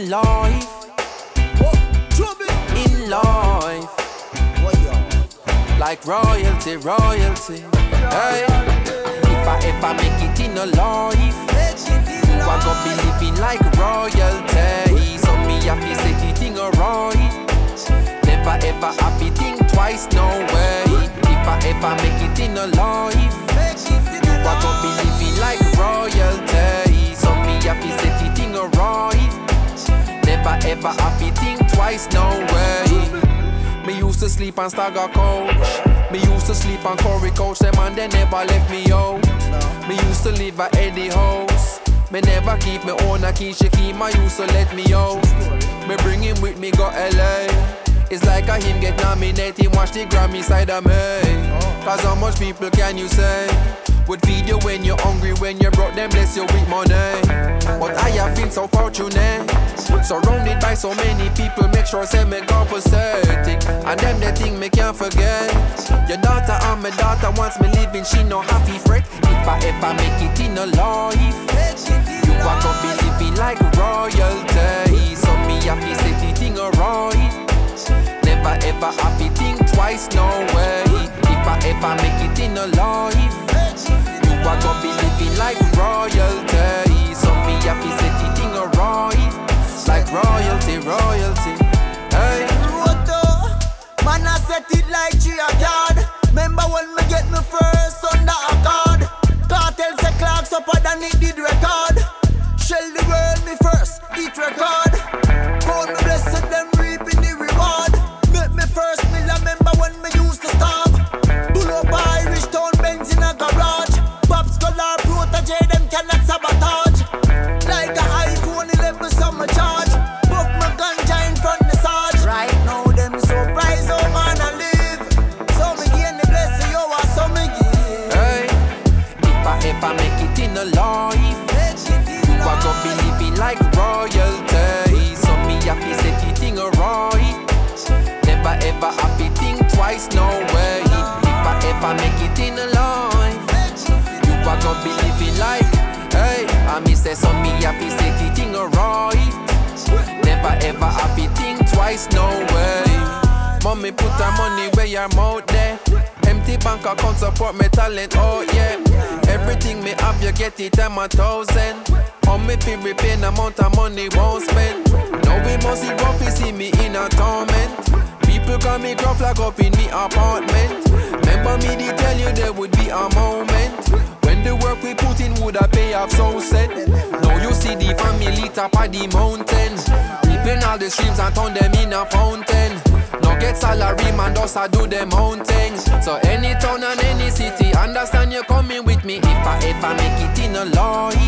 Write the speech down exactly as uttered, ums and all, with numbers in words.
in life. In life. Like royalty, royalty. Hey. If I ever make it in a life, you are gonna be living like royalty. So me have to set it in a right. Never ever have to think twice, no way. If I ever make it in a life, you are gonna be living like royalty. So me have to set it in a right. Never ever have to think twice, no way. Me used to sleep on Stagger Coach. Me used to sleep on Corey Coach. Them and they never left me out. Me used to live at Eddie House. Me never keep me own a key. She keep my used to let me out. Me bring him with me go L A. It's like a him get nominated. Watch the Grammy side of me. Cause how much people can you say would feed you when you're hungry, when you broke them bless you with money. But I have been so fortunate, surrounded by so many people, make sure say me go pathetic. And them the thing me can't forget. Your daughter and my daughter wants me living, she no happy fret. If I ever make it in a life, you are gonna be living like royalty. So me have to set it in a right. Never ever have to think twice, no way. If I ever make it in a life, you are gonna be living like royalty. So me have to set it in a right. Like royalty, royalty. Hey. Roto, man I set it like three a card. Remember when me get me first under a card. Cartel say Clarks up and it did record. Shell the world me first, it record. Call me blessed them reaping the reward. Make me first meal, I remember when me used to starve. Pull up a Irish town Benz in a garage. Pops color protege, them cannot sabotage. Like a iPhone eleven summer charge. Puff my ganja in front the Sarge. Right now them surprise how man I live. So me gain the blessing, yo I so me give. Hey, if I ever make it in a life, you are gonna be living like royalty. So me have to set it in a right. Never ever have to think twice, no way. If I ever make it in a life, you are gonna be living like, hey, I me say so me have to set it in a right. Never ever have to think twice, no way. Mommy put her money where your mouth there. Empty bank account support me talent, oh yeah. Everything me have you get it time a thousand. On me feel repaying amount of money won't spend. Now we must see rough to see me in a torment. People call me gruff like up in me apartment. Remember me they tell you there would be a moment when the work we put in would have pay off so set. Now you see the family top of the mountain. People all the streams and turn them in a fountain. Now get salary man does I do them own things. So any town and any city, understand you coming with me. If I ever make it in a life,